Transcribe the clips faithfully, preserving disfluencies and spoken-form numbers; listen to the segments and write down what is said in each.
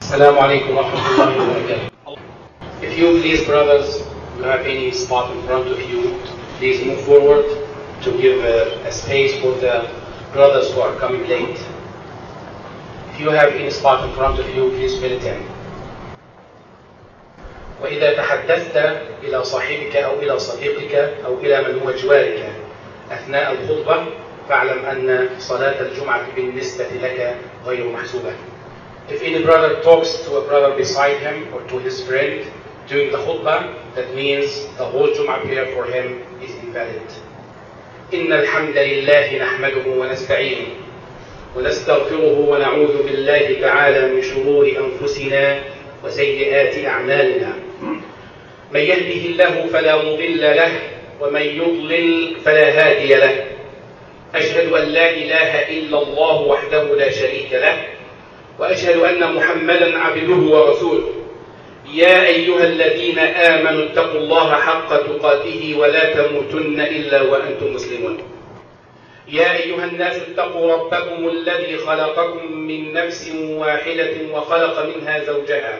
Assalamu alaikum wa rahmatullahi wa barakatuh. If you please, brothers, you have any spot in front of you, please move forward to give a, a space for the brothers who are coming late. If you have any spot in front of you, please fill it in. وإذا تحدثت إلى صاحبك أو إلى صديقك أو إلى من هو جوارك أثناء الخطبة فاعلم أن صلاة الجمعة بالنسبة لك غير محسوبة. If any brother talks to a brother beside him or to his friend during the khutbah, that means the whole Jum'ah prayer for him is invalid. إن الحمد لله نحمده ونستعينه ونستغفره ونعوذ بالله تعالى من شرور أنفسنا وسيئات أعمالنا. من يهده الله فلا مضل له ومن يضلل فلا هادي له. أشهد أن لا إله إلا الله وحده لا شريك له وأشهد أن محمدا عبده ورسوله. يا أيها الذين آمنوا اتقوا الله حق تقاته ولا تموتن إلا وأنتم مسلمون. يا أيها الناس اتقوا ربكم الذي خلقكم من نفس واحدة وخلق منها زوجها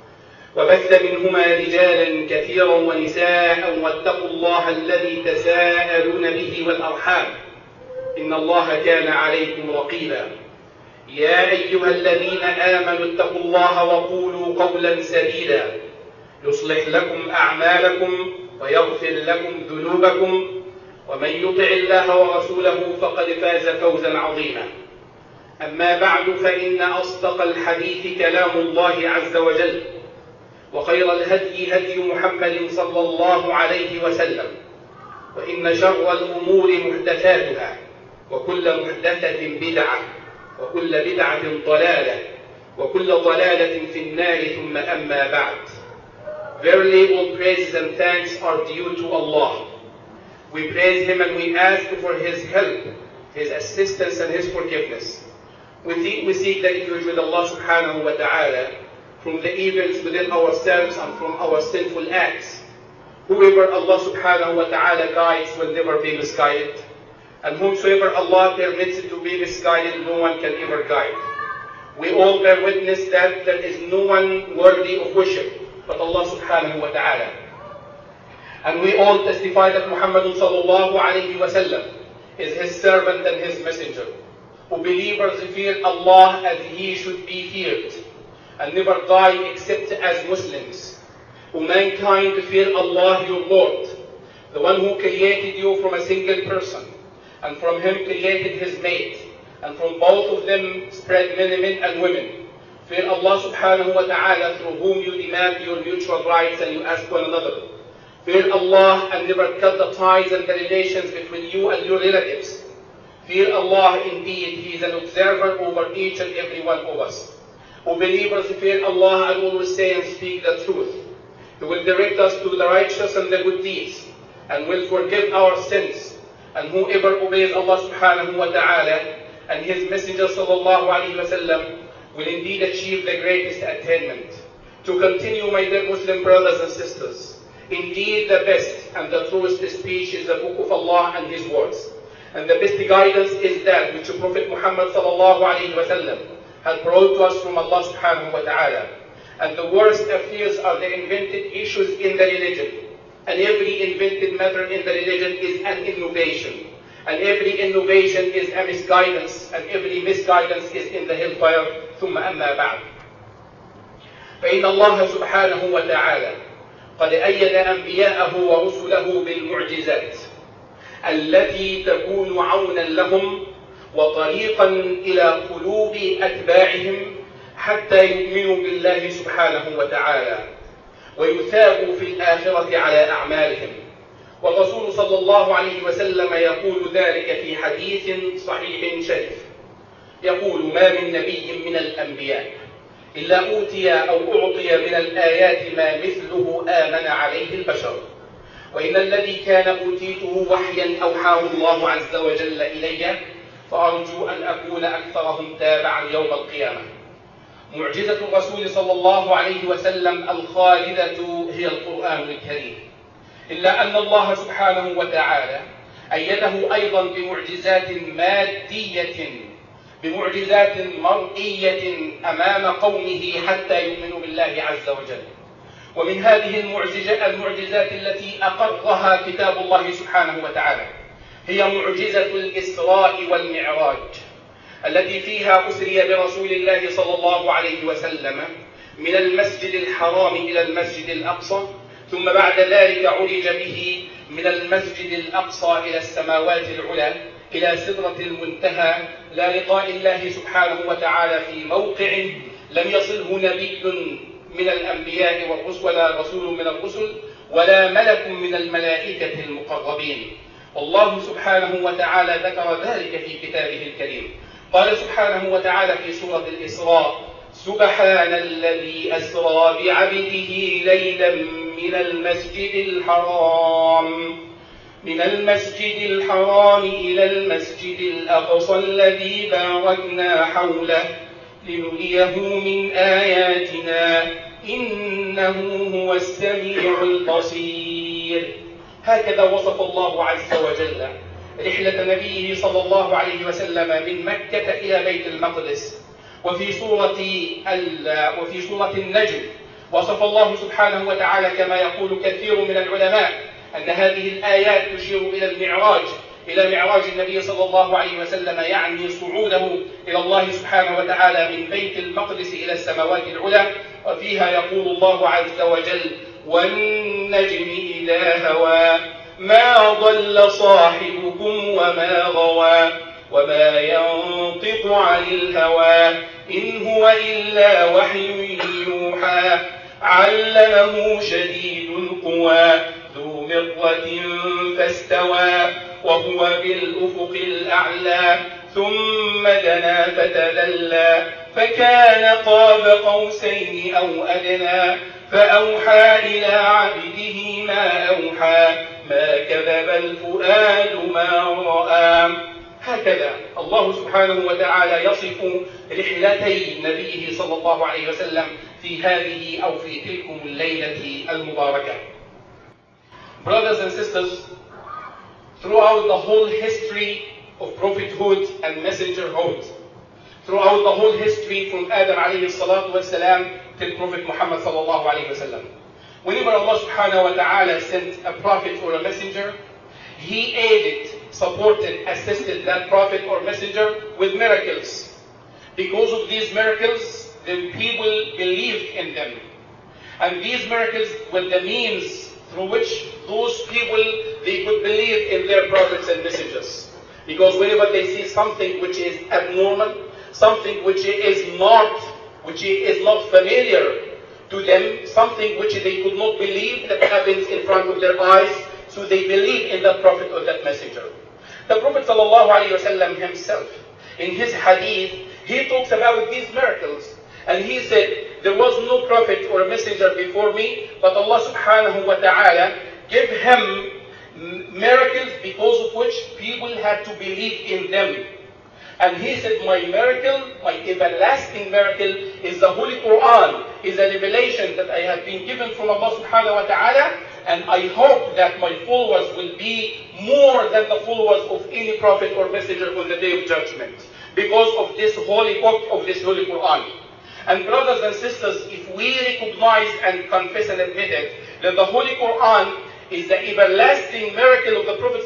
وبث منهما رجالا كثيرا ونساء واتقوا الله الذي تساءلون به والأرحام إن الله كان عليكم رقيبا. يا أيها الذين آمنوا اتقوا الله وقولوا قولا سديدا يصلح لكم أعمالكم ويغفر لكم ذنوبكم ومن يطع الله ورسوله فقد فاز فوزا عظيما. أما بعد فإن أصدق الحديث كلام الله عز وجل وخير الهدي هدي محمد صلى الله عليه وسلم وإن شر الأمور محدثاتها وكل محدثة بدعة وكل بدعة ضلالة وكل ضلالة في النار ثم أما بعد. Verily all praises and thanks are due to Allah. We praise Him and we ask for His help, His assistance and His forgiveness. We seek, we seek the refuge with Allah subhanahu wa ta'ala from the evils within ourselves and from our sinful acts. Whoever Allah subhanahu wa ta'ala guides will never be misguided. And whomsoever Allah permits to be misguided, no one can ever guide. We all bear witness that there is no one worthy of worship but Allah subhanahu wa ta'ala. And we all testify that Muhammad sallallahu alayhi wa sallam is His servant and His messenger. Who believers fear Allah as He should be feared, and never die except as Muslims. Who mankind fear Allah your Lord, the one who created you from a single person, and from him created his mate, and from both of them spread many men and women. Fear Allah subhanahu wa ta'ala through whom you demand your mutual rights and you ask one another. Fear Allah and never cut the ties and the relations between you and your relatives. Fear Allah, indeed, He is an observer over each and every one of us. O believers, fear Allah and always say and speak the truth. He will direct us to the righteous and the good deeds, and will forgive our sins. And whoever obeys Allah subhanahu wa ta'ala and His Messenger sallallahu alayhi wa sallam will indeed achieve the greatest attainment. To continue, my dear Muslim brothers and sisters, indeed the best and the truest speech is the book of Allah and His words. And the best guidance is that which Prophet Muhammad sallallahu alayhi wa sallam had brought to us from Allah subhanahu wa ta'ala. And the worst affairs are the invented issues in the religion. And every invented matter in the religion is an innovation. And every innovation is a misguidance. And every misguidance is in the hellfire. ثم أما بعد. فإن الله سبحانه وتعالى قد أيد أنبياءه ورسله بالمعجزات التي تكون عونا لهم وطريقا إلى قلوب أتباعهم حتى يؤمنوا بالله سبحانه وتعالى ويثابوا في الآخرة على أعمالهم. والرسول صلى الله عليه وسلم يقول ذلك في حديث صحيح شريف. يقول: ما من نبي من الأنبياء إلا أوتي أو أعطي من الآيات ما مثله آمن عليه البشر، وإن الذي كان أوتيته وحيا أوحاه الله عز وجل إلي، فأرجو أن أكون أكثرهم تابعا يوم القيامة. معجزة الرسول صلى الله عليه وسلم الخالدة هي القرآن الكريم، إلا أن الله سبحانه وتعالى أيده أيضا بمعجزات مادية بمعجزات مرئية أمام قومه حتى يؤمنوا بالله عز وجل. ومن هذه المعجزات التي أقرها كتاب الله سبحانه وتعالى هي معجزة الإسراء والمعراج، التي فيها أسري برسول الله صلى الله عليه وسلم من المسجد الحرام إلى المسجد الأقصى، ثم بعد ذلك عرج به من المسجد الأقصى إلى السماوات العلى إلى سدرة المنتهى، لا لقاء الله سبحانه وتعالى في موقع لم يصله نبي من الأنبياء والرسل ولا رسول من الرسل ولا ملك من الملائكة المقربين. والله سبحانه وتعالى ذكر ذلك في كتابه الكريم. قال سبحانه وتعالى في سورة الإسراء: سبحان الذي أسرى بعبده ليلا من المسجد الحرام من المسجد الحرام إلى المسجد الأقصى الذي باركنا حوله لنريه من آياتنا إنه هو السميع البصير. هكذا وصف الله عز وجل رحلة نبيه صلى الله عليه وسلم من مكة إلى بيت المقدس. وفي سورة وفي سورة النجم وصف الله سبحانه وتعالى كما يقول كثير من العلماء أن هذه الآيات تشير إلى المعراج إلى معراج النبي صلى الله عليه وسلم، يعني صعوده إلى الله سبحانه وتعالى من بيت المقدس إلى السماوات العلى. وفيها يقول الله عز وجل: والنجم إذا هوى ما ضل صاحبكم وما غوى وما ينطق عن الهوى إن هو إلا وحي يوحى علمه شديد القوى ذو مرة فاستوى وهو بالأفق الأعلى ثم دنا فتدلى فكان قاب قوسين أو أدنى فأوحى إلى عبده ما أوحى ما كذب الفؤاد ما رأى. هكذا الله سبحانه وتعالى يصف رحلتي نبيه صلى الله عليه وسلم في هذه أو في تلكم الليلة المباركة. Brothers and sisters, throughout the whole history of prophethood and messengerhood, throughout the whole history from Adam alayhi salatu wasalam till Prophet Muhammad sallallahu alayhi wasallam, whenever Allah subhanahu wa ta'ala sent a prophet or a messenger, He aided, supported, assisted that prophet or messenger with miracles. Because of these miracles, the people believed in them. And these miracles were the means through which those people, they could believe in their prophets and messengers. Because whenever they see something which is abnormal, something which is not, which is not familiar to them, something which they could not believe that happens in front of their eyes, so they believe in that prophet or that messenger. The Prophet ﷺ himself, in his hadith, he talks about these miracles. And he said, there was no prophet or messenger before me, but Allah subhanahu wa ta'ala gave him miracles because of which people had to believe in them. And he said, my miracle, my everlasting miracle is the Holy Quran, is a revelation that I have been given from Allah subhanahu wa ta'ala, and I hope that my followers will be more than the followers of any prophet or messenger on the day of judgment, because of this holy book, of this Holy Quran. And brothers and sisters, if we recognize and confess and admit it, that the Holy Quran is the everlasting miracle of the Prophet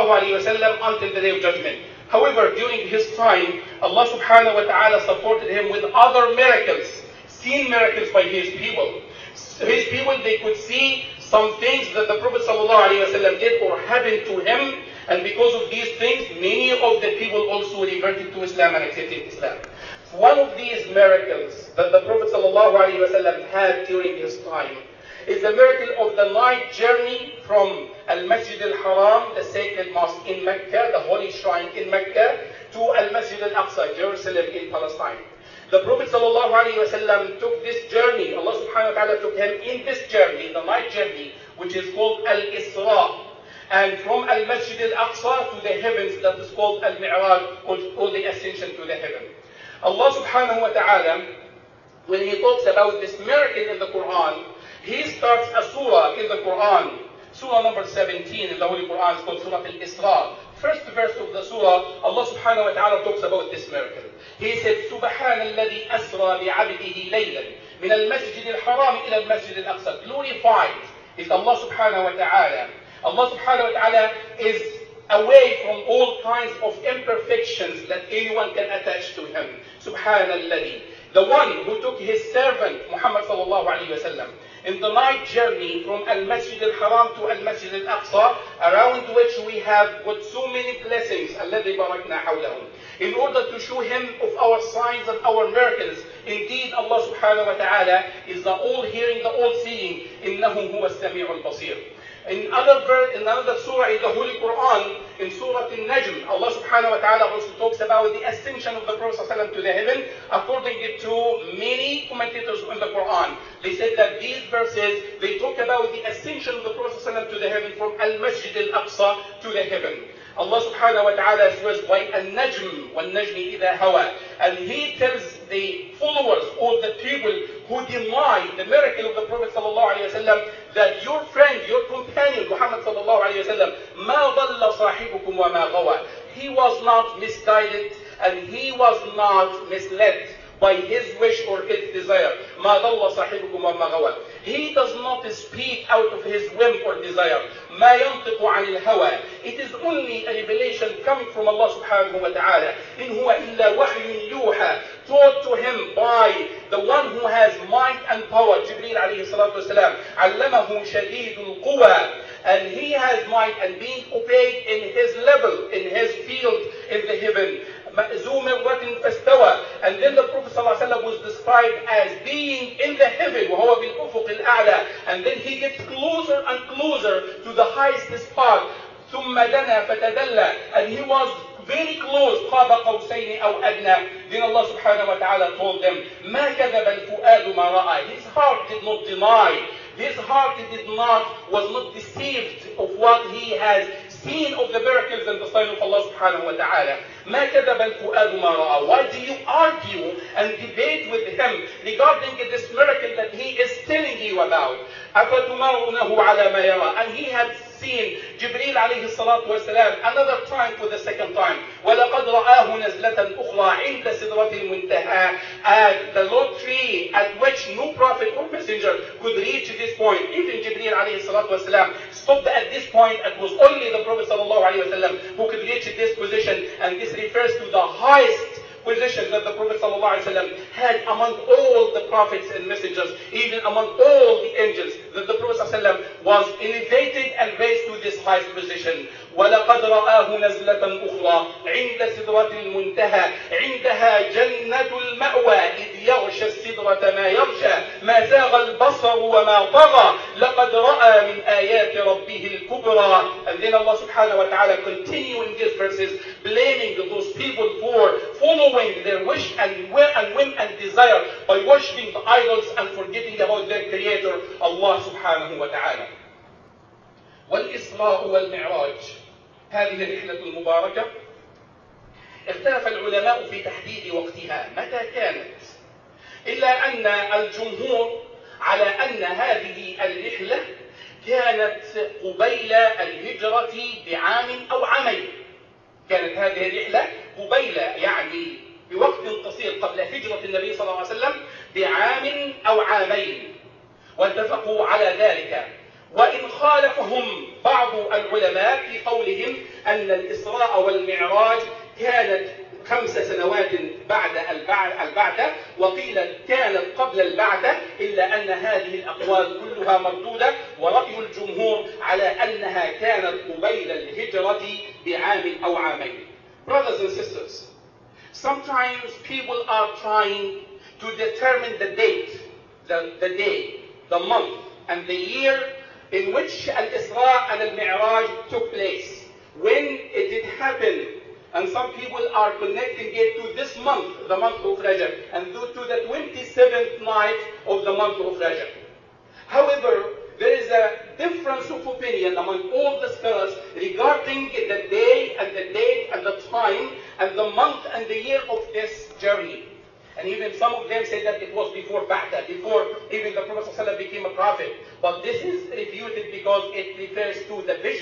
ﷺ until the day of judgment. However, during his time, Allah subhanahu wa ta'ala supported him with other miracles, seen miracles by his people. His people, they could see some things that the Prophet ﷺ did or happened to him, and because of these things, many of the people also reverted to Islam and accepted Islam. One of these miracles that the Prophet ﷺ had during his time is the miracle of the night journey from Al-Masjid Al-Haram, the sacred mosque in Mecca, the holy shrine in Mecca, to Al-Masjid Al-Aqsa, Jerusalem in Palestine. The Prophet ﷺ took this journey, Allah subhanahu wa ta'ala took him in this journey, the night journey, which is called Al-Isra. And from Al-Masjid Al-Aqsa to the heavens, that is called Al-Mi'raj, or the ascension to the heaven. Allah subhanahu wa ta'ala, when He talks about this miracle in the Quran, He starts a surah in the Quran, surah number seventeen in the Holy Quran, is called Surah Al-Isra. first verse of the surah, Allah subhanahu wa ta'ala talks about this miracle. He said, سبحان الذي أسرى بعبده ليلا من المسجد الحرام إلى المسجد الأقصى. Glorified is Allah subhanahu wa ta'ala. Allah subhanahu wa ta'ala is away from all kinds of imperfections that anyone can attach to him. سبحان الذي. The one who took his servant Muhammad sallallahu alayhi wa sallam in the night journey from Al-Masjid al-Haram to Al-Masjid al-Aqsa, around which we have got so many blessings, الذي باركنا حولهم, in order to show him of our signs and our miracles. Indeed, Allah subhanahu wa ta'ala is the all-hearing, the all-seeing. إِنَّهُ هُوَ السَّمِيعُ الْبَصِيرُ. In another verse, in another surah in the Holy Quran, in Surah Al-Najm, Allah subhanahu wa ta'ala also talks about the ascension of the Prophet ﷺ to the heaven, according to many commentators in the Quran. They said that these verses, they talk about the ascension of the Prophet ﷺ to the heaven from Al-Masjid al-Aqsa to the heaven. Allah subhanahu wa ta'ala swears by Al-Najm, وَالنَّجْمِ إِذَا هَوَى. And he tells the followers or the people who deny the miracle of the Prophet sallallahu alayhi wa sallam that your friend, your companion, Muhammad sallallahu alayhi wa sallam, مَا ضَلَّ صَاحِبُكُمْ وَمَا غَوَى. He was not misguided and he was not misled by his wish or his desire. مَا ضَلَّ صَاحِبُكُمْ وَمَا غَوَى. He does not speak out of his whim or desire. مَا يَنطِقُ عَنِ الْهَوَى. It is only a revelation coming from Allah subhanahu wa ta'ala. إِنْ هُوَ إِلَّا وَحْيٌ يُوحَى. Taught to him by the one who has might and power, Jibreel alayhi salatu wasalam. عَلَّمَهُ شَدِيدُ الْقُوَى. And he has might and being obeyed in his level, in his field in the heaven. ذو مرة فاستوى. And then the Prophet ﷺ was described as being in the heaven, وهو بالأفق الأعلى. And then he gets closer and closer to the highest spot. ثم دنا فتدلى. And he was very close, قاب قوسين أو أدنى. Then Allah subhanahu wa ta'ala told them, ما كذب الفؤاد ما رأى. His heart did not deny. His heart did not, was not deceived of what he has seen of the miracles and the sign of Allah subhanahu wa ta'ala. ما كذب الفؤاد ما رأى. Why do you argue and debate with him regarding this miracle that he is telling you about? أفتمارونه على ما يرى. And he had seen Jibreel alayhi salatu wasalam another time for the second time. وَلَقَدْ رَآهُ نَزْلَةً أُخْرَى عِنْدَ سِدْرَةِ الْمُنْتَهَى. At the Lord tree at which no prophet or messenger could reach this point. Even Jibreel alayhi salatu wasalam stopped at this point. It was only the Prophet sallallahu alayhi wasallam who could reach this position. And this refers to the highest position that the Prophet ﷺ had among all the prophets and messengers, even among all the angels, that the Prophet ﷺ was elevated and raised to this highest position. وَلَقَدْ رَآهُ نَزْلَةً أُخْرَى عِنْدَ سِدْرَةِ الْمُنْتَهَى عِنْدَهَا جَنَّةُ الْمَأْوَى إِذْ يَغْشَى السِّدْرَةَ مَا يَغْشَى مَا زَاغَ الْبَصَرُ وَمَا طَغَى لَقَدْ رَأَى مِنْ آيَاتِ رَبِّهِ الْكُبْرَى. And then Allah subhanahu wa ta'ala continuing these verses, blaming those people for following their wish and will and whim and desire by worshipping the idols and forgetting about their creator, Allah subhanahu wa ta'ala. والإسراء والمعراج. هذه الرحلة المباركة اختلف العلماء في تحديد وقتها متى كانت، إلا أن الجمهور على أن هذه الرحلة كانت قبيل الهجرة بعام أو عامين. كانت هذه الرحلة قبيل يعني بوقت قصير قبل هجرة النبي صلى الله عليه وسلم بعام أو عامين، واتفقوا على ذلك. وإن خالفهم بعض العلماء في قولهم أن الإسراء والمعراج كانت خمس سنوات بعد البعثة، وقيل كانت قبل البعثة، إلا أن هذه الأقوال كلها مردودة، ورأي الجمهور على أنها كانت قبيل الهجرة بعام أو عامين. Brothers and sisters, sometimes people are trying to determine the date, the, the day, the month, and the year in which Al-Isra and Al-Mi'raj took place, when it did happen. And some people are connecting it to this month, the month of Rajab, and to the twenty-seventh night of the month of Rajab. However, there is a difference of opinion among all the scholars regarding the day and the date and the time and the month and the year of this journey. And even some of them say that it was before Ba'tha, before even the Prophet ﷺ became a prophet. But this is refuted because it refers to the vision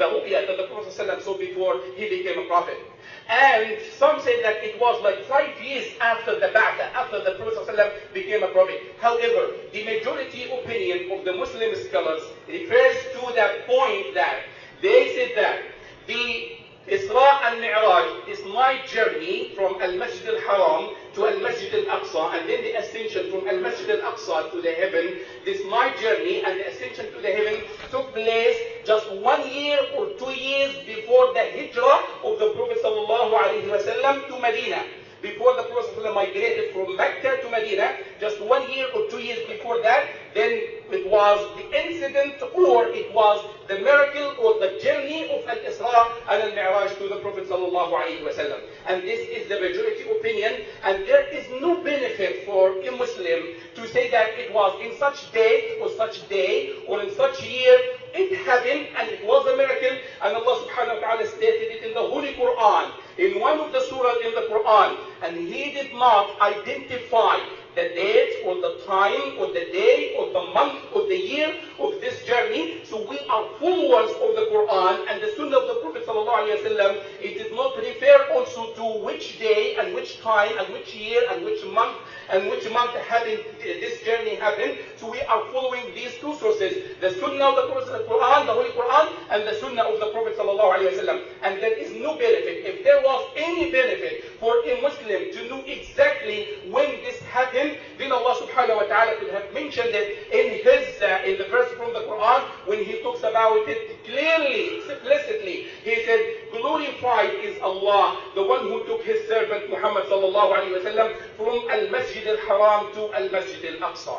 the ru'ya that the Prophet ﷺ saw before he became a prophet. And some say that it was like five years after the Ba'tha, after the Prophet ﷺ became a prophet. However, the majority opinion of the Muslim scholars refers to the point that they said that the Isra al-Mi'raj is my journey from Al-Masjid al-Haram to Al-Masjid al-Aqsa, and then the ascension from Al-Masjid al-Aqsa to the heaven. This my journey and the ascension to the heaven took place just one year or two years before the hijrah of the Prophet sallallahu alaihi wasallam to Medina. Before the Prophet ﷺ migrated from Mecca to Medina, just one year or two years before that, then it was the incident or it was the miracle or the journey of Al-Isra and Al-Mi'raj to the Prophet ﷺ. And this is the majority opinion, and there is no benefit for a Muslim to say that it was in such date or such day or in such year it happened and it was a miracle, and Allah subhanahu wa ta'ala stated it in the Holy Quran, in one of the surahs in the Quran, and He did not identify the date or the time or the day or the month or the year of this journey. So we are followers of the Quran and the Sunnah of the Prophet sallallahu alaihi wasallam. It did not refer also to which day and which time and which year and which month and which month happened, this journey happened. So we are following these two sources, the Sunnah of the Prophet, the Quran, the Holy Quran, and the Sunnah of the Prophet sallallahu alaihi wasallam. And there is no benefit. If there was any benefit for a Muslim to know exactly when this happened, then Allah subhanahu wa ta'ala could have mentioned it in his uh, in the verse from the Quran when He talks about it clearly, explicitly. He said, glorified is Allah, the one who took His servant Muhammad sallallahu alaihi wasallam from Al-Masjid al-Haram to Al-Masjid al-Aqsa.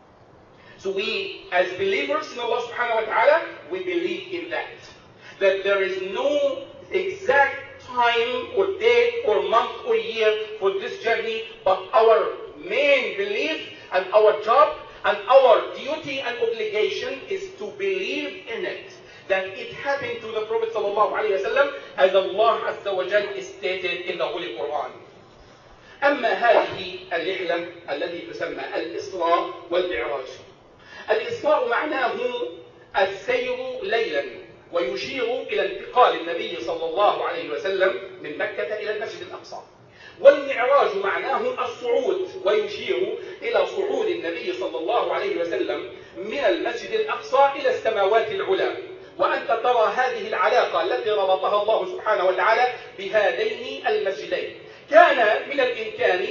So we, as believers in Allah subhanahu wa ta'ala, we believe in that. That there is no exact time or date or month or year for this journey, but our main belief and our job and our duty and obligation is to believe in it, that it happened to the Prophet sallallahu alaihi wasallam as Allah azza wa jal stated in the Holy Quran. أما هذه الرحلة التي تسمى الإسراء والمعراج. الإسراء معناه السير ليلا، ويشير إلى انتقال النبي صلى الله عليه وسلم من مكة إلى المسجد الأقصى. والمعراج معناه الصعود، ويشير إلى صعود النبي صلى الله عليه وسلم من المسجد الأقصى إلى السماوات العلى. وأنت ترى هذه العلاقة التي ربطها الله سبحانه وتعالى بهذين المسجدين. كان من الإمكان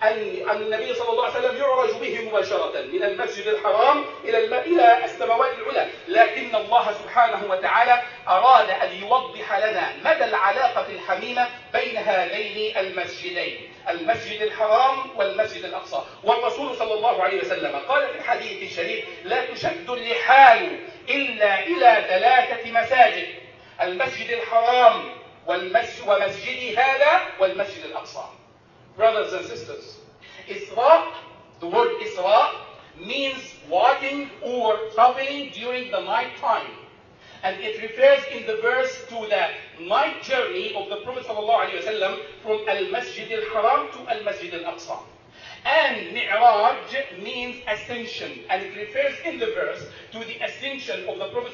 أن النبي صلى الله عليه وسلم يعرج به مباشرة من المسجد الحرام إلى إلى السماوات العلى، لكن الله سبحانه وتعالى أراد أن يوضح لنا مدى العلاقة الحميمة بين هذين المسجدين، المسجد الحرام والمسجد الأقصى. والرسول صلى الله عليه وسلم قال في الحديث الشريف: لا تشد الرحال إلا إلى ثلاثة مساجد، المسجد الحرام والمسجد ومسجدي هذا والمسجد الأقصى. Brothers and sisters, Isra, the word Isra means walking or traveling during the night time. And it refers in the verse to the night journey of the Prophet ﷺ from Al-Masjid al-Haram to Al-Masjid al-Aqsa. And Mi'raj means ascension, and it refers in the verse to the ascension of the Prophet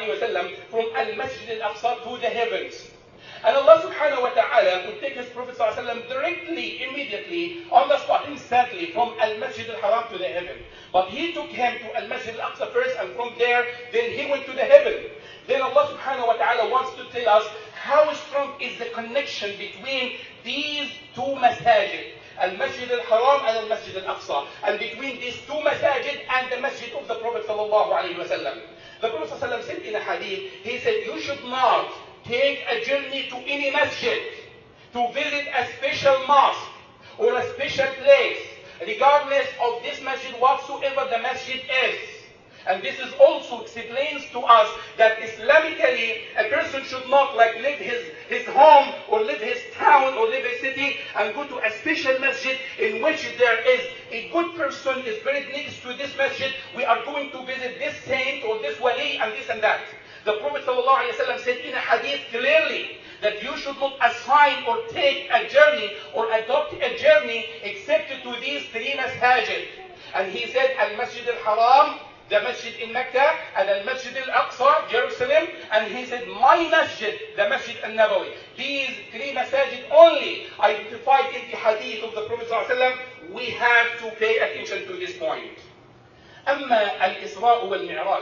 ﷺ from Al-Masjid al-Aqsa to the heavens. And Allah subhanahu wa ta'ala would take His Prophet ﷺ directly, immediately, on the spot, instantly, from Al-Masjid al-Haram to the heaven. But He took him to Al-Masjid al-Aqsa first, and from there, then He went to the heaven. Then Allah subhanahu wa ta'ala wants to tell us how strong is the connection between these two masajid, Al-Masjid al-Haram and Al-Masjid al-Aqsa, and between these two masajid and the masjid of the Prophet sallallahu alaihi wasallam. The Prophet sallallahu said in a hadith, he said, you should not take a journey to any masjid to visit a special mosque or a special place, regardless of this masjid whatsoever the masjid is. And this is also explains to us that Islamically a person should not like leave his, his home or leave his town or leave his city and go to a special masjid in which there is a good person is buried next to this masjid. We are going to visit this saint or this wali and this and that. The Prophet ﷺ said in a hadith clearly that you should not assign or take a journey or adopt a journey except to these three masajid. And he said Al-Masjid al-Haram the masjid in Mecca and the masjid al-Aqsa, Jerusalem, and he said, my masjid, the masjid al-Nabawi. These three masajid only identified in the hadith of the Prophet ﷺ. We have to pay attention to this point. أما الإسراء والمعراج،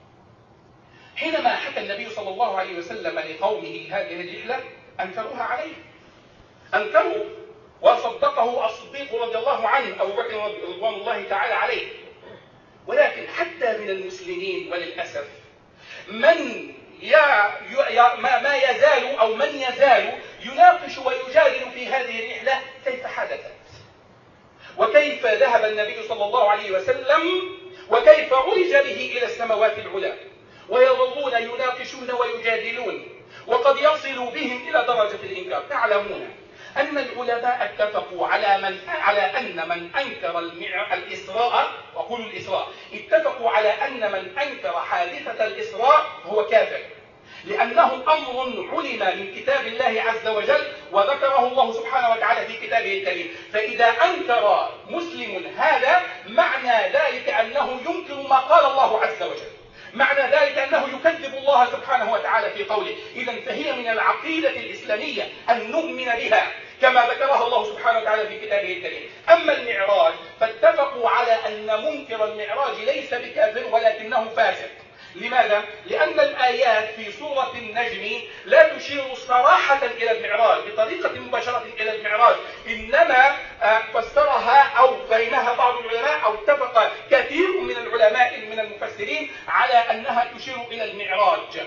حينما حكى النبي صلى الله عليه وسلم لقومه هذه الرحلة أنكروها عليه، أنكروا وصدقه الصديق رضي الله عنه أبو بكر رضوان الله تعالى عليه. ولكن حتى من المسلمين وللأسف من يا يا ما, ما يزال أو من يزال يناقش ويجادل في هذه الرحلة كيف حدثت، وكيف ذهب النبي صلى الله عليه وسلم، وكيف عرج به إلى السماوات العلى، ويظلون يناقشون ويجادلون وقد يصل بهم إلى درجة الإنكار. تعلمون أن العلماء اتفقوا على من على أن من أنكر المع... الإسراء، وقول الإسراء، اتفقوا على أن من أنكر حادثة الإسراء هو كافر، لأنه أمر علم من كتاب الله عز وجل وذكره الله سبحانه وتعالى في كتابه الكريم. فإذا أنكر مسلم هذا معنى ذلك أنه ينكر ما قال الله عز وجل، معنى ذلك أنه يكذب الله سبحانه وتعالى في قوله. إذا فهي من العقيدة الإسلامية أن نؤمن بها كما ذكرها الله سبحانه وتعالى في كتابه الكريم. أما المعراج فاتفقوا على أن منكر المعراج ليس بكافر ولكنه فاسق. لماذا؟ لأن الآيات في سورة النجم لا تشير صراحة إلى المعراج بطريقة مباشرة إلى المعراج، إنما فسرها أو فهمها بعض العلماء أو اتفق كثير من العلماء من المفسرين على أنها تشير إلى المعراج،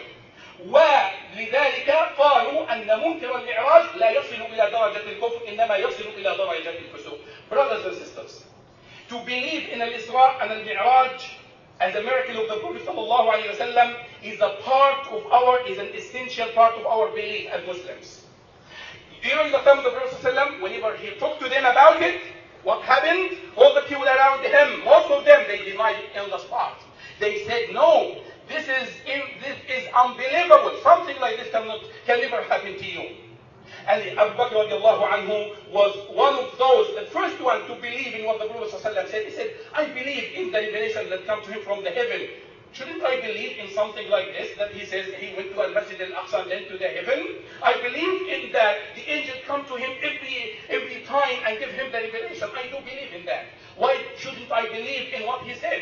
ولذلك قالوا أن منكر المعراج لا يصل إلى درجة الكفر إنما يصل إلى درجة الفسوق. Brothers and sisters, to believe in al-Isra and al-Mi'raj as a miracle of the Prophet sallallahu alaihi wasallam is a part of our, is an essential part of our belief as Muslims. During the time of the Prophet sallallahu alaihi wasallam, whenever he talked to them about it, what happened? All the people around him, most of them, they denied it on the spot. They said, no, this is this is unbelievable. Something like this cannot can never happen to you. And Abu Bakr radiallahu anhu was one of those, the first one to believe in what the Prophet ﷺ said. He said, I believe in the revelation that comes to him from the heaven. Shouldn't I believe in something like this, that he says he went to Al-Masjid Al-Aqsa and then to the heaven? I believe in that the angel come to him every, every time and give him the revelation. I do believe in that. Why shouldn't I believe in what he said?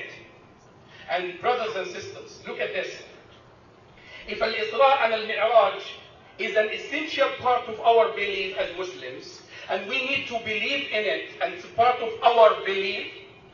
And brothers and sisters, look at this. If Al-Isra and Al-Mi'raj is an essential part of our belief as Muslims, and we need to believe in it, and it's part of our belief,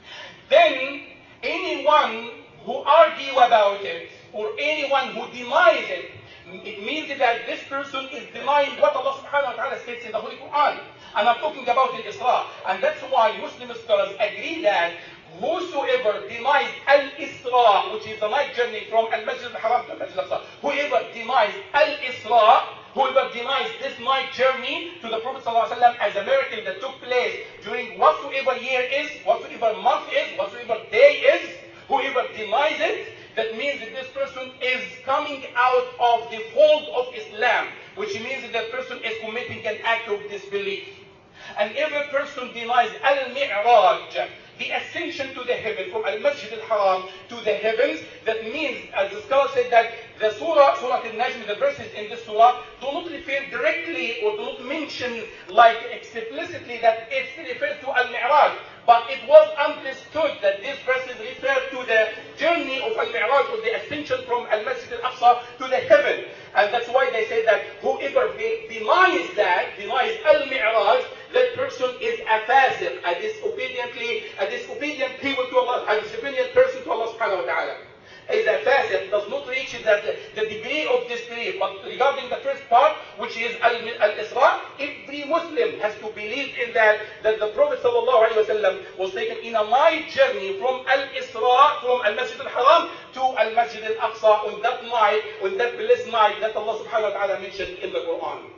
then anyone who argue about it, or anyone who denies it, it means that this person is denying what Allah subhanahu wa ta'ala states in the Holy Quran. And I'm talking about the Isra. And that's why Muslim scholars agree that whosoever denies Al-Isra, which is the night journey from Al-Masjid Al-Haram to Al-Masjid Al-Aqsa, whoever denies Al-Isra, whoever denies this night journey to the Prophet ﷺ as a miracle that took place during whatsoever year is, whatsoever month is, whatsoever day is, whoever denies it, that means that this person is coming out of the fold of Islam, which means that that person is committing an act of disbelief. And every person denies Al-Mi'raj, the ascension to the heaven, from Al-Masjid Al-Haram to the heavens. That means, as the scholar said, that the surah, Surah Al-Najm, the verses in this surah, do not refer directly or do not mention like explicitly that it refers to Al-Mi'raj. But it was understood that these verses refer to the journey of Al-Mi'raj, or the ascension from Al-Masjid Al-Aqsa to the heaven. And that's why they say that whoever denies that, denies Al-Mi'raj, that person is a fasiq, a disobediently, a disobedient people to Allah, a disobedient person to Allah subhanahu wa ta'ala. Is a fasiq, does not reach the, the degree of disbelief. But regarding the first part, which is Al-Isra, every Muslim has to believe in that, that the Prophet sallallahu alaihi wasallam was taken in a night journey from Al-Isra, from Al-Masjid Al-Haram to Al-Masjid Al-Aqsa on that night, on that blessed night that Allah subhanahu wa ta'ala mentioned in the Quran.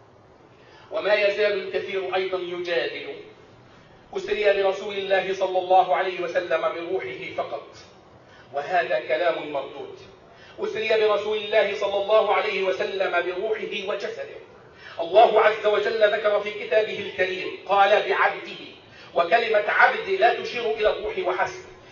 وما يزال الكثير أيضا يجادل. أسري برسول الله صلى الله عليه وسلم بروحه فقط، وهذا كلام مردود. أسري برسول الله صلى الله عليه وسلم بروحه وجسده. الله عز وجل ذكر في كتابه الكريم قال بعبده، وكلمة عبد لا تشير إلى الروح وحسب،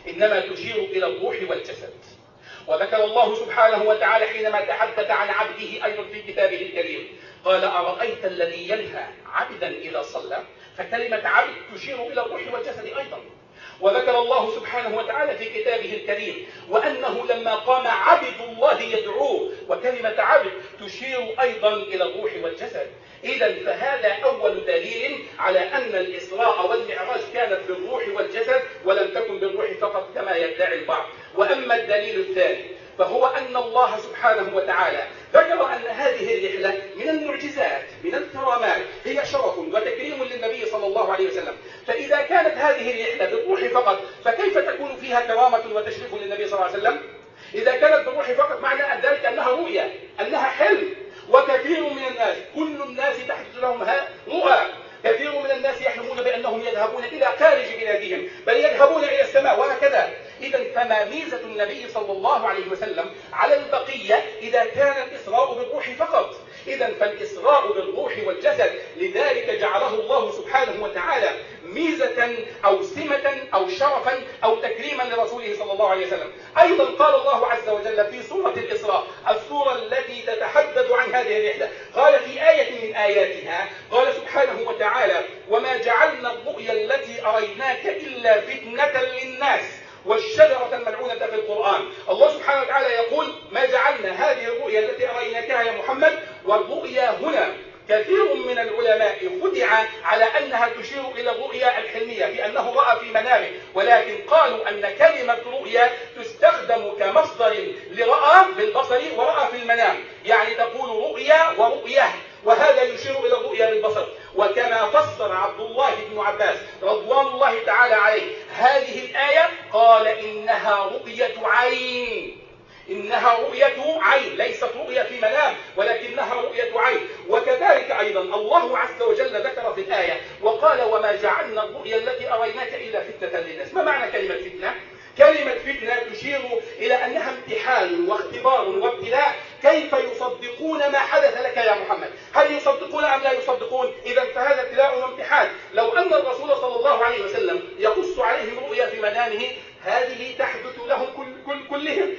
إنما تشير إلى الروح والجسد. وذكر الله سبحانه وتعالى حينما تحدث عن عبده أيضا في كتابه الكريم قال أرأيت الذي ينهى عبدا إذا صلى، فكلمة عبد تشير إلى الروح والجسد أيضا. وذكر الله سبحانه وتعالى في كتابه الكريم وأنه لما قام عبد الله يدعوه، وكلمة عبد تشير أيضا إلى الروح والجسد. إذا فهذا أول دليل على أن الإسراء والمعراج كانت بالروح والجسد ولم تكن بالروح فقط كما يدعي البعض. وأما الدليل الثاني فهو أن الله سبحانه وتعالى ذكر أن هذه الرحلة من المعجزات من الكرامات، هي شرف وتكريم للنبي صلى الله عليه وسلم. فإذا كانت هذه الرحلة بالروح فقط فكيف تكون فيها كرامة وتشريف للنبي صلى الله عليه وسلم؟ إذا كانت بالروح فقط معنى ذلك أنها رؤيا، أنها حلم. وكثير من الناس كل الناس تحدث لهم رؤى، كثير من الناس يحلمون بأنهم يذهبون إلى خارج بلادهم بل يذهبون إلى السماء وهكذا. إذا فما ميزة النبي صلى الله عليه وسلم على البقية إذا كان الإسراء بالروح فقط؟ إذا فالإسراء بالروح والجسد، لذلك جعله الله سبحانه وتعالى ميزة أو سمة أو شرفا أو تكريما لرسوله صلى الله عليه وسلم. أيضا قال الله عز وجل في سورة الإسراء، السورة التي تتحدث عن هذه الرحلة، قال في آية من آياتها قال سبحانه وتعالى وما جعلنا الرؤيا التي أريناك إلا فتنة للناس والشجرة الملعونة في القرآن. الله سبحانه وتعالى يقول ما جعلنا هذه الرؤيا التي أريناكها يا محمد. والرؤيا هنا كثير من العلماء خدع على أنها تشير إلى الرؤيا الحلمية بأنه رأى في منامه، ولكن قالوا أن كلمة رؤيا تستخدم كمصدر لرأى بالبصر ورأى في المنام، يعني تقول رؤيا ورؤية، وهذا يشير إلى الرؤيا بالبصر. وكما فسر عبد الله بن عباس رضوان الله تعالى عليه هذه الآية قال إنها رؤية عين، إنها رؤية عين، ليست رؤية في منام ولكنها رؤية عين. وكذلك أيضا الله عز وجل ذكر في الآية وقال وما جعلنا الرؤيا التي أريناك إلا فتنة للناس. ما معنى كلمة فتنة؟ كلمة فتنة تشير إلى أنها امتحان واختبار وابتلاء، كيف يصدقون ما حدث لك يا محمد؟ هل يصدقون أم لا يصدقون؟ إذا فهذا ابتلاء وامتحان. لو أن الرسول صلى الله عليه وسلم يقص عليهم رؤيا في منامه هذه تحدث لهم كل كل كلهم،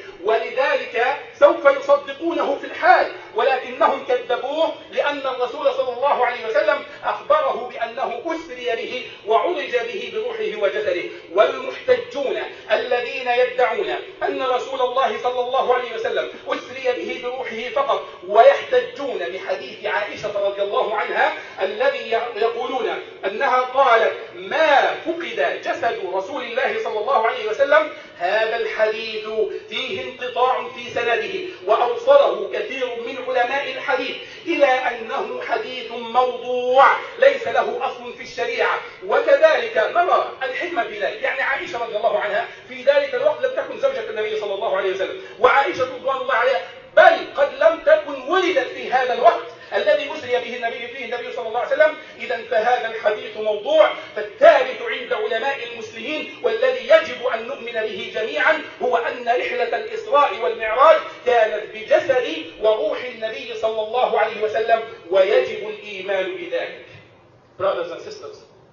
ولذلك سوف يصدقونه في الحال، ولكنهم كذبوه لأن الرسول صلى الله عليه وسلم أخبره بأنه أسري به وعرج به بروحه وجسده. والمحتجون الذين يدعون أن رسول الله صلى الله عليه وسلم أسري به بروحه فقط ويحتجون بحديث عائشة رضي الله عنها الذي يقولون أنها قالت ما فقد جسد رسول الله صلى الله عليه وسلم، هذا الحديث فيه انقطاع في سنده وأوصله كثير من علماء الحديث إلى أنه حديث موضوع ليس له أصل في الشريعة. وكذلك نرى الحكمة في ذلك، يعني عائشة رضي الله عنها في ذلك الوقت لم تكن زوجة النبي صلى الله عليه وسلم، وعائشة رضوان الله عليها بل قد لم تكن ولدت في هذا الوقت الذي أسري به النبي فيه النبي صلى الله عليه وسلم. إذا فهذا الحديث موضوع. فالثابت عند علماء المسلمين والذي يجب أن نؤمن به جميعا هو أن رحلة الإسراء والمعراج كانت بجسد وروح النبي صلى الله عليه وسلم، ويجب الإيمان بذلك. Brothers and sisters,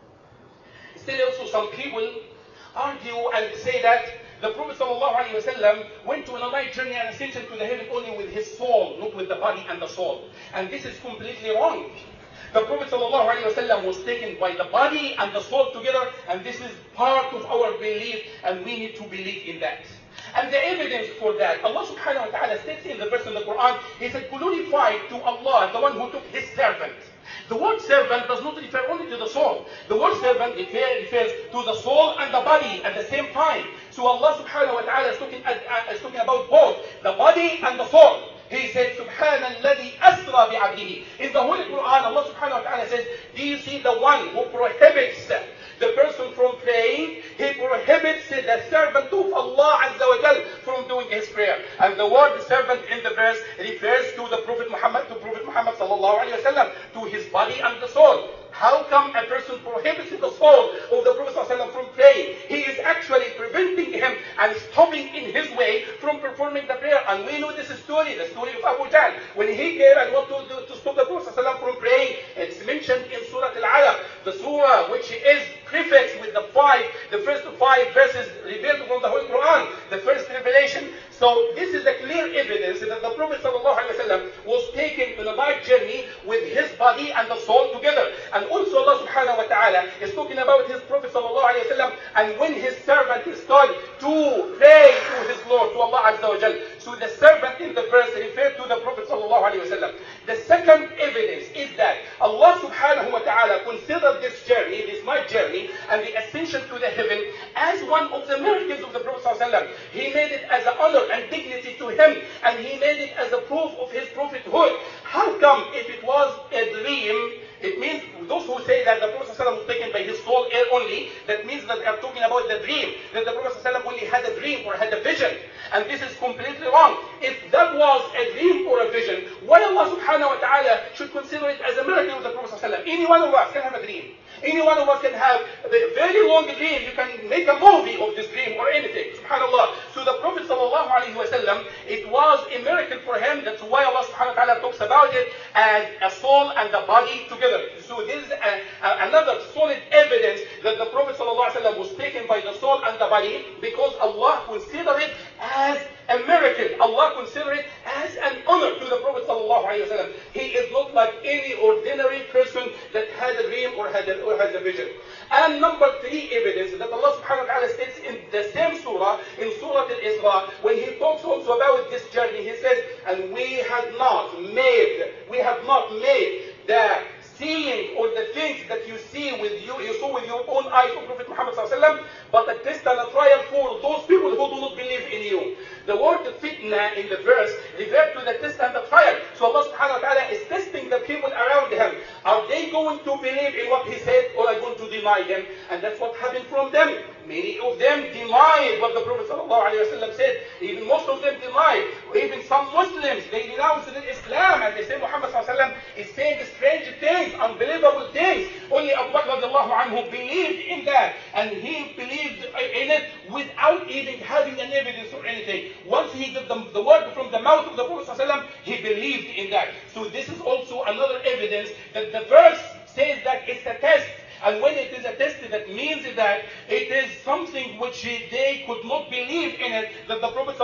still also some people argue and say that the Prophet ﷺ went on a night journey and ascended to the heaven only with his soul, not with the body and the soul. And this is completely wrong. The Prophet ﷺ was taken by the body and the soul together, and this is part of our belief, and we need to believe in that. And the evidence for that, Allah subhanahu wa ta'ala states in the verse in the Quran, He said, glorify to Allah, the one who took His servant. The word servant does not refer only to the soul. The word servant refers to the soul and the body at the same time. So Allah subhanahu wa ta'ala is talking, uh, is talking about both the body and the soul. He said, Subhana alladhi asra bi'abdihi. In the Holy Quran, Allah subhanahu wa ta'ala says, do you see the one who prohibits the person from praying? He prohibits the servant of Allah Azza wa Jal from doing his prayer. And the word servant in the verse refers to the Prophet Muhammad, to Prophet Muhammad sallallahu alayhi wa sallam, to his body and the soul. How come a person prohibits the soul of the Prophet sallallahu alayhi wa sallam from praying? He is actually preventing him and stopping in his way from performing the prayer. And we know this story, the story of Abu Jahl. When he came and wanted to, to stop the Prophet ﷺ from praying, it's mentioned in Surah Al-Alaq, the surah which is prefixed with the five, the first five verses revealed from the Holy Quran, the first revelation. So this is a clear evidence that the Prophet ﷺ was taken on a night journey with his body and the soul together. And also Allah subhanahu wa ta'ala is talking about his Prophet ﷺ, and when his servant started to pray to his Lord, to Allah Azza wa Jal. So the servant in the verse referred to the Prophet ﷺ. The second evidence is that Allah subhanahu wa ta'ala considered this journey, this night journey, and the ascension to the heaven as one of the miracles of the Prophet ﷺ. He made it as an honor and dignity to him, and he made it as a proof of his prophethood. How come if it was a dream, it means those who say that the Prophet ﷺ was taken by his soul only, that means that they are talking about the dream, that the Prophet ﷺ only had a dream or had a vision. And this is completely wrong. If that was a dream or a vision, why Allah subhanahu wa ta'ala should consider it as a miracle of the Prophet ﷺ? Any one of us can have a dream. Any one of us can have a very long dream. You can make a movie of this dream or anything. Subhanallah. So the Prophet sallallahu alaihi wasallam, it was a miracle for him. That's why Allah subhanahu wa ta'ala talks about it as a soul and the body together. So this is a, a, another solid evidence that the Prophet sallallahu alaihi wasallam was taken by the soul and the body, because Allah considered it as a miracle. Allah considered it as an honor to the Prophet sallallahu alaihi wasallam. He is not like any ordinary person that had a dream or had a, or has a vision. And number three evidence that Allah subhanahu wa ta'ala states in the same surah, in Surah Al-Isra, when he talks also about this journey, he says, and we have not made, we have not made the seeing or the things that you see with you, you saw with your own eyes of Prophet Muhammad sallallahu alaihi wasallam, but a test and a trial for those people who do not believe in you. The word fitna in the verse refers to the test and the trial. So Allah subhanahu wa ta'ala is testing the people around him. Are they going to believe in what he said, or are they going to deny him? And that's what happened from them. Many of them denied what the Prophet sallallahu alaihi wasallam said. Even most of them denied. Even some Muslims, they denounced Islam and they say Muhammad sallallahu alaihi wasallam is saying strange things, unbelievable things. Only Abu Bakr radiallahu anhu believed in that, and he believed in it without even having an evidence or anything. Once he got the, the word from the mouth of the Prophet sallallahu alaihi wasallam, he believed in that. So this is also another evidence that the verse says that it's a test. And when it is a test, that means that it is something which they could not believe in it, that the Prophet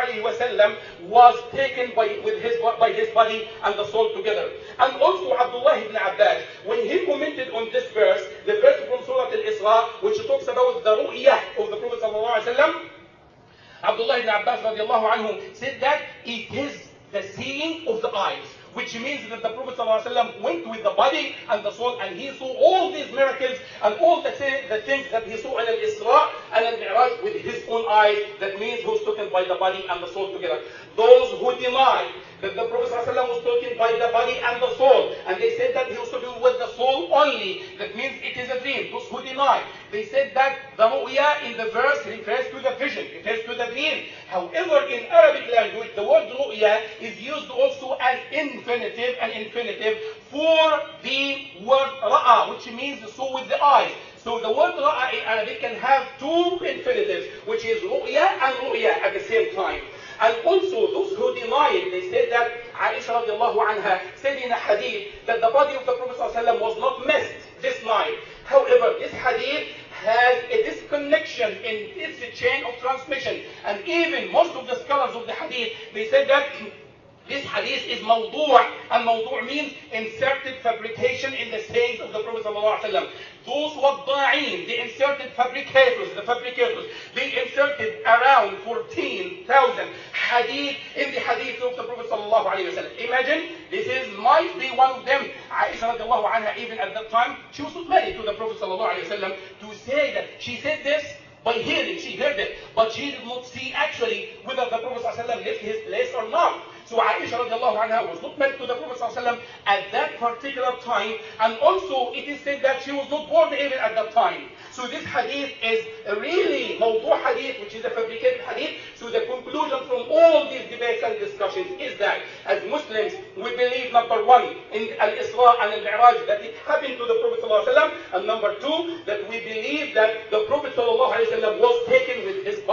ﷺ was taken by, with his, by his body and the soul together. And also Abdullah ibn Abbas, when he commented on this verse, the verse from Surah Al-Isra, which talks about the ru'yah of the Prophet ﷺ, Abdullah ibn Abbas radiallahu anhu said that it is the seeing of the eyes, which means that the Prophet ﷺ went with the body and the soul, and he saw all these miracles and all the, th the things that he saw in Al-Isra and Al-Mi'raj with his own eyes. That means he was taken by the body and the soul together. Those who deny that the Prophet ﷺ was taken by the body and the soul, and they said that he was taken with the soul only, that means it is a dream. Those who deny, they said that the ru'ya in the verse refers to the vision, refers to the dream. However, in Arabic language, the word ru'ya is used also as infinitive, an infinitive for the word ra'a, which means saw with the eyes. So the word ra'a in Arabic can have two infinitives, which is ru'ya and ru'ya at the same time. And also those who deny it, they said that Aisha radiallahu anha said in a hadith that the body of the Prophet ﷺ was not missed this night. However, this hadith has a disconnection in its chain of transmission. And even most of the scholars of the hadith, they said that this hadith is mawdu', and mawdu' means inserted fabrication in the sayings of the Prophet ﷺ. Those wadda'in, the inserted fabricators, the fabricators, they inserted around fourteen thousand hadith in the hadith of the Prophet ﷺ. Imagine, this is might be one of them. Aisha radiallahu anha, even at that time, she was not married to the Prophet ﷺ to say that she said this by hearing, she heard it, but she did not see actually whether the Prophet ﷺ left his place or not. So Aisha radiallahu anha was not married to the Prophet ﷺ at that particular time, and also it is said that she was not born even at that time. So this hadith is a really mawdu' hadith, which is a fabricated hadith. So the conclusion from all these debates and discussions is that as Muslims, we believe number one in Al-Isra and Al-Mi'raj that it happened to the Prophet ﷺ, and number two that we believe that the Prophet ﷺ was taken with his body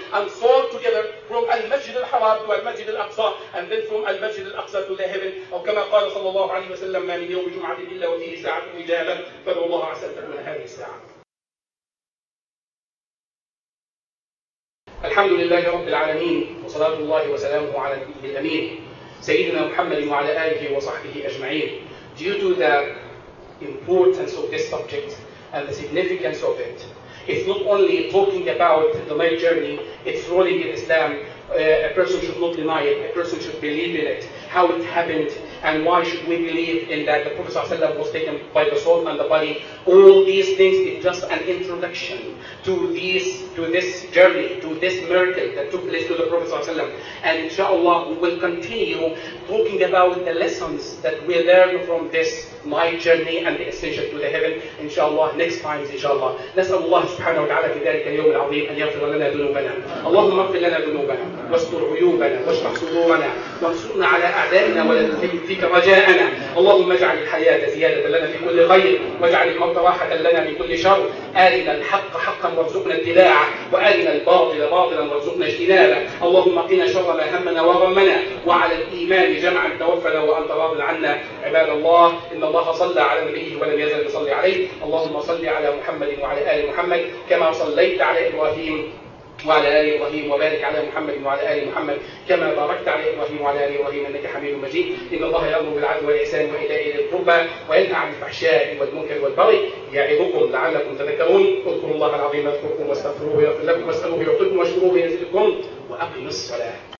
and soar together from Al-Masjid Al-Haram to Al-Masjid Al-Aqsa, and then from Al-Masjid Al-Aqsa to the heaven. أو كما قال صلى الله عليه وسلم: ما من يوم جمعة إلا وفيه ساعة إجابة، فادعوا الله عسى أن تكون هذه الساعة. الحمد لله رب العالمين، وصلاة الله وسلامه على النبي الأمين سيدنا محمد وعلى آله وصحبه أجمعين. Due to the importance of this subject and the significance of it, it's not only talking about the night journey, it's rolling in Islam. Uh, a person should not deny it, a person should believe in it, how it happened, and why should we believe in that the Prophet ﷺ was taken by the soul and the body. All these things is just an introduction to this, to this journey, to this miracle that took place to the Prophet ﷺ. And inshallah, we will continue talking about the lessons that we learn from this night journey and the ascension to the heaven. Inshallah, next time, inshallah. نسأل الله سبحانه وتعالى في ذلك اليوم العظيم أن يغفر لنا ذنوبنا. اللهم اغفر لنا ذنوبنا واستر عيوبنا واشرح صدورنا وانصرنا على أعدائنا ولا تخيب فيك رجاءنا. اللهم اجعل الحياة زيادة لنا في كل خير، واجعل الموت راحة لنا من كل شر. أرنا الحق حقا وارزقنا اتباعه، وأرنا الباطل باطلا وارزقنا اجتنابه. اللهم قنا شر ما همنا وغمنا، وعلى الإيمان جمعا توفنا وأنت راض عنا. عباد الله، إن الله صلى على نبيه ولم يزل يصلي عليه. اللهم صل على محمد وعلى آل محمد كما صليت على إبراهيم وعلى آل إبراهيم، وبارك على محمد وعلى آل محمد كما باركت على إبراهيم وعلى آل إبراهيم إنك حميد مجيد. إن الله يأمر بالعدل والإحسان وإيتاء ذي القربى وينهى عن الفحشاء والمنكر والبغي يعظكم لعلكم تذكرون. اذكروا الله العظيم يذكركم واستغفروه يغفر لكم واسألوه يعطيكم واشكروه يزدكم وأقيموا الصلاة.